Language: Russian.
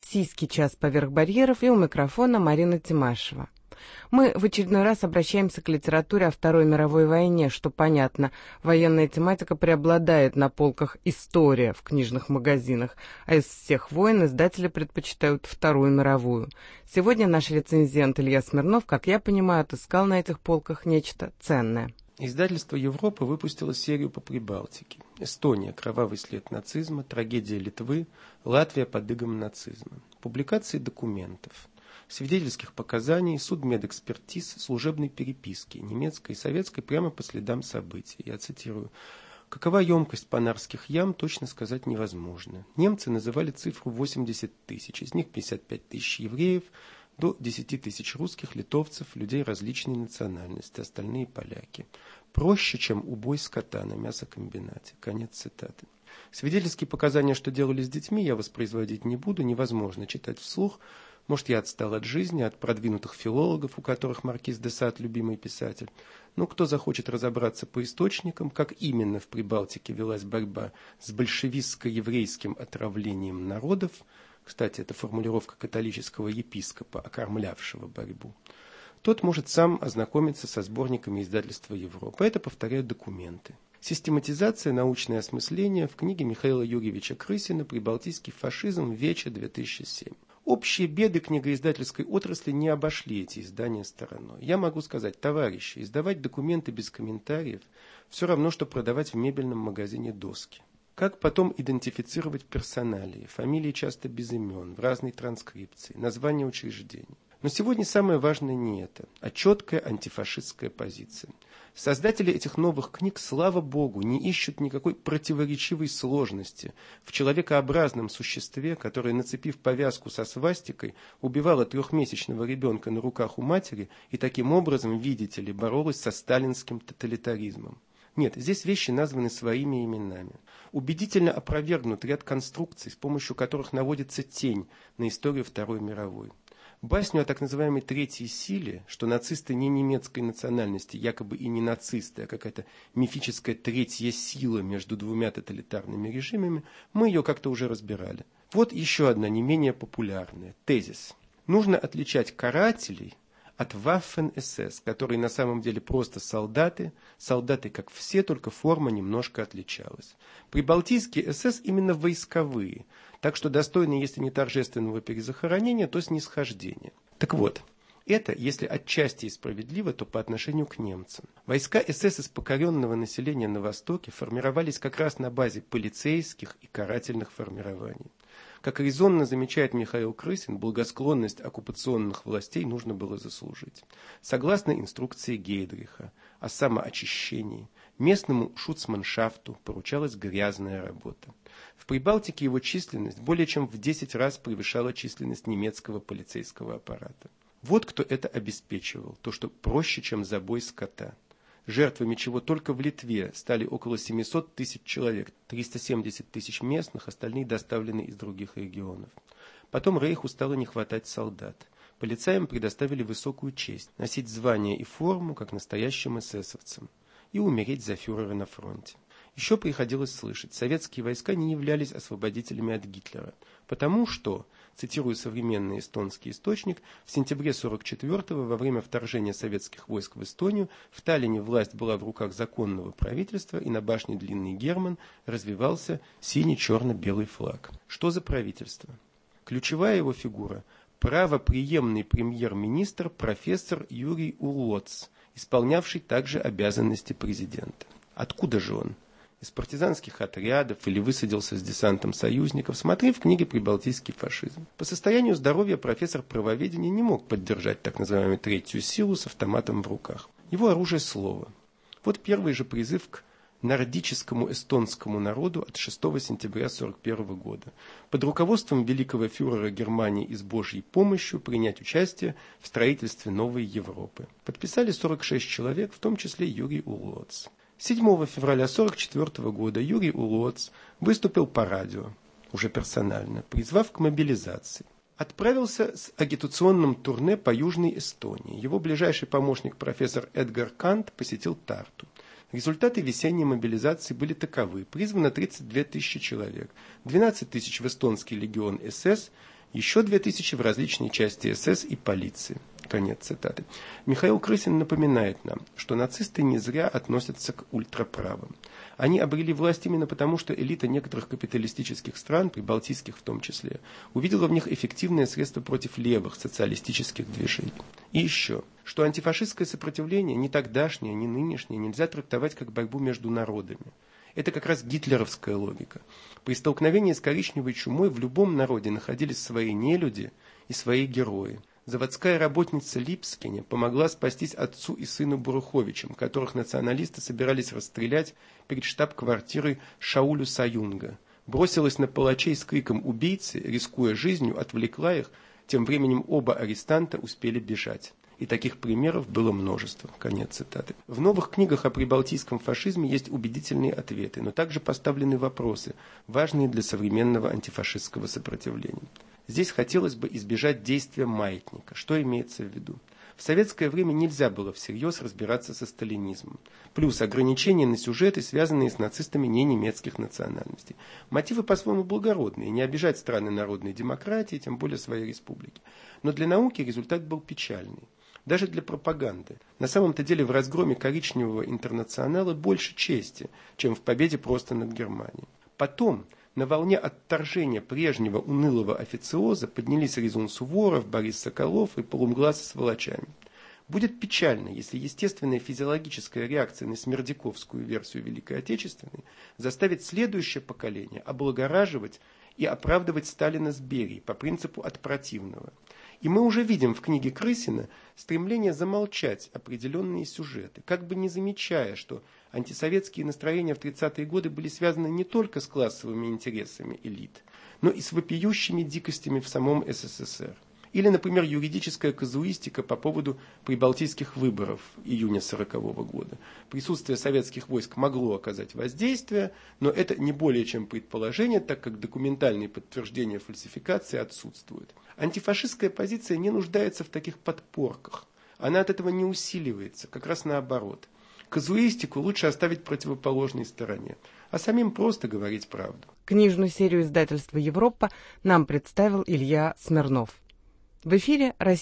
Российский час поверх барьеров, и у микрофона Марина Тимашева. Мы в очередной раз обращаемся к литературе о Второй мировой войне, что понятно, военная тематика преобладает на полках «История» в книжных магазинах, а из всех войн издатели предпочитают Вторую мировую. Сегодня наш рецензент Илья Смирнов, как я понимаю, отыскал на этих полках нечто ценное. Издательство «Европа» выпустило серию по Прибалтике. Эстония – кровавый след нацизма, трагедия Литвы, Латвия под игом нацизма. Публикации документов, свидетельских показаний, судмедэкспертиз, служебной переписки, немецкой и советской прямо по следам событий. Я цитирую. Какова емкость панарских ям, точно сказать невозможно. Немцы называли цифру 80 тысяч, из них 55 тысяч евреев, до 10 тысяч русских, литовцев, людей различной национальности, остальные поляки. Проще, чем убой скота на мясокомбинате. Конец цитаты. Свидетельские показания, что делали с детьми, я воспроизводить не буду, невозможно читать вслух. Может, я отстал от жизни, от продвинутых филологов, у которых маркиз де Сад любимый писатель. Но кто захочет разобраться по источникам, как именно в Прибалтике велась борьба с большевистско-еврейским отравлением народов, кстати, это формулировка католического епископа, окормлявшего борьбу, тот может сам ознакомиться со сборниками издательства «Европа». Это, повторяю, документы. Систематизация, научное осмысление в книге Михаила Юрьевича Крысина «Прибалтийский фашизм. Вече 2007». Общие беды книгоиздательской отрасли не обошли эти издания стороной. Я могу сказать, товарищи, издавать документы без комментариев все равно, что продавать в мебельном магазине доски. Как потом идентифицировать персоналии, фамилии часто без имен, в разной транскрипции, названия учреждений. Но сегодня самое важное не это, а четкая антифашистская позиция. Создатели этих новых книг, слава Богу, не ищут никакой противоречивой сложности в человекообразном существе, которое, нацепив повязку со свастикой, убивало трехмесячного ребенка на руках у матери и таким образом, видите ли, боролось со сталинским тоталитаризмом. Нет, здесь вещи названы своими именами. Убедительно опровергнут ряд конструкций, с помощью которых наводится тень на историю Второй мировой. Басню о так называемой третьей силе, что нацисты не немецкой национальности, якобы и не нацисты, а какая-то мифическая третья сила между двумя тоталитарными режимами, мы ее как-то уже разбирали. Вот еще одна не менее популярная тезис. Нужно отличать карателей от Waffen-СС, которые на самом деле просто солдаты, как все, только форма немножко отличалась. Прибалтийские СС именно войсковые, так что достойны, если не торжественного перезахоронения, то снисхождения. Так вот, это, если отчасти и справедливо, то по отношению к немцам. Войска СС из покоренного населения на Востоке формировались как раз на базе полицейских и карательных формирований. Как резонно замечает Михаил Крысин, благосклонность оккупационных властей нужно было заслужить. Согласно инструкции Гейдриха о самоочищении, местному шуцманшафту поручалась грязная работа. В Прибалтике его численность более чем в 10 раз превышала численность немецкого полицейского аппарата. Вот кто это обеспечивал, то, что проще, чем забой скота. Жертвами чего только в Литве стали около 700 тысяч человек, 370 тысяч местных, остальные доставлены из других регионов. Потом Рейху стало не хватать солдат. Полицаям предоставили высокую честь носить звания и форму, как настоящим эсэсовцам, и умереть за фюрера на фронте. Еще приходилось слышать, советские войска не являлись освободителями от Гитлера, потому что, цитирую современный эстонский источник, в сентябре 1944-го, во время вторжения советских войск в Эстонию, в Таллине власть была в руках законного правительства, и на башне Длинный Герман развивался синий-черно-белый флаг. Что за правительство? Ключевая его фигура – правопреемный премьер-министр профессор Юрий Улоц, исполнявший также обязанности президента. Откуда же он? Из партизанских отрядов или высадился с десантом союзников, смотри в книге «Прибалтийский фашизм». По состоянию здоровья профессор правоведения не мог поддержать так называемую третью силу с автоматом в руках. Его оружие – слово. Вот первый же призыв к нордическому эстонскому народу от 6 сентября 1941 года. Под руководством великого фюрера Германии и с Божьей помощью принять участие в строительстве новой Европы. Подписали 46 человек, в том числе Юрий Улоц. 7 февраля 1944 года Юрий Улоц выступил по радио, уже персонально, призвав к мобилизации. Отправился с агитационным турне по Южной Эстонии. Его ближайший помощник профессор Эдгар Кант посетил Тарту. Результаты весенней мобилизации были таковы. Призвано 32 тысячи человек, 12 тысяч в эстонский легион СС, Еще 2000 в различные части СС и полиции. Конец цитаты. Михаил Крысин напоминает нам, что нацисты не зря относятся к ультраправым. Они обрели власть именно потому, что элита некоторых капиталистических стран, прибалтийских в том числе, увидела в них эффективное средство против левых социалистических движений. И еще, что антифашистское сопротивление ни тогдашнее, ни нынешнее нельзя трактовать как борьбу между народами. Это как раз гитлеровская логика. При столкновении с коричневой чумой в любом народе находились свои нелюди и свои герои. Заводская работница Липскине помогла спастись отцу и сыну Буруховичам, которых националисты собирались расстрелять перед штаб-квартирой Шаулю Саюнга. Бросилась на палачей с криком «убийцы», рискуя жизнью, отвлекла их, тем временем оба арестанта успели бежать. И таких примеров было множество. Конец цитаты. В новых книгах о прибалтийском фашизме есть убедительные ответы, но также поставлены вопросы, важные для современного антифашистского сопротивления. Здесь хотелось бы избежать действия маятника. Что имеется в виду? В советское время нельзя было всерьез разбираться со сталинизмом. Плюс ограничения на сюжеты, связанные с нацистами не немецких национальностей. Мотивы по-своему благородные, не обижать страны народной демократии, тем более своей республики. Но для науки результат был печальный. Даже для пропаганды. На самом-то деле в разгроме коричневого интернационала больше чести, чем в победе просто над Германией. Потом, на волне отторжения прежнего унылого официоза поднялись Резун Суворов, Борис Соколов и Полумглаз с сволочами. Будет печально, если естественная физиологическая реакция на смердяковскую версию Великой Отечественной заставит следующее поколение облагораживать и оправдывать Сталина с Берией по принципу «от противного». И мы уже видим в книге Крысина стремление замолчать определенные сюжеты, как бы не замечая, что антисоветские настроения в 30-е годы были связаны не только с классовыми интересами элит, но и с вопиющими дикостями в самом СССР. Или, например, юридическая казуистика по поводу прибалтийских выборов июня 1940 года. Присутствие советских войск могло оказать воздействие, но это не более чем предположение, так как документальные подтверждения фальсификации отсутствуют. Антифашистская позиция не нуждается в таких подпорках. Она от этого не усиливается, как раз наоборот. Казуистику лучше оставить противоположной стороне, а самим просто говорить правду. Книжную серию издательства «Европа» нам представил Илья Смирнов. В эфире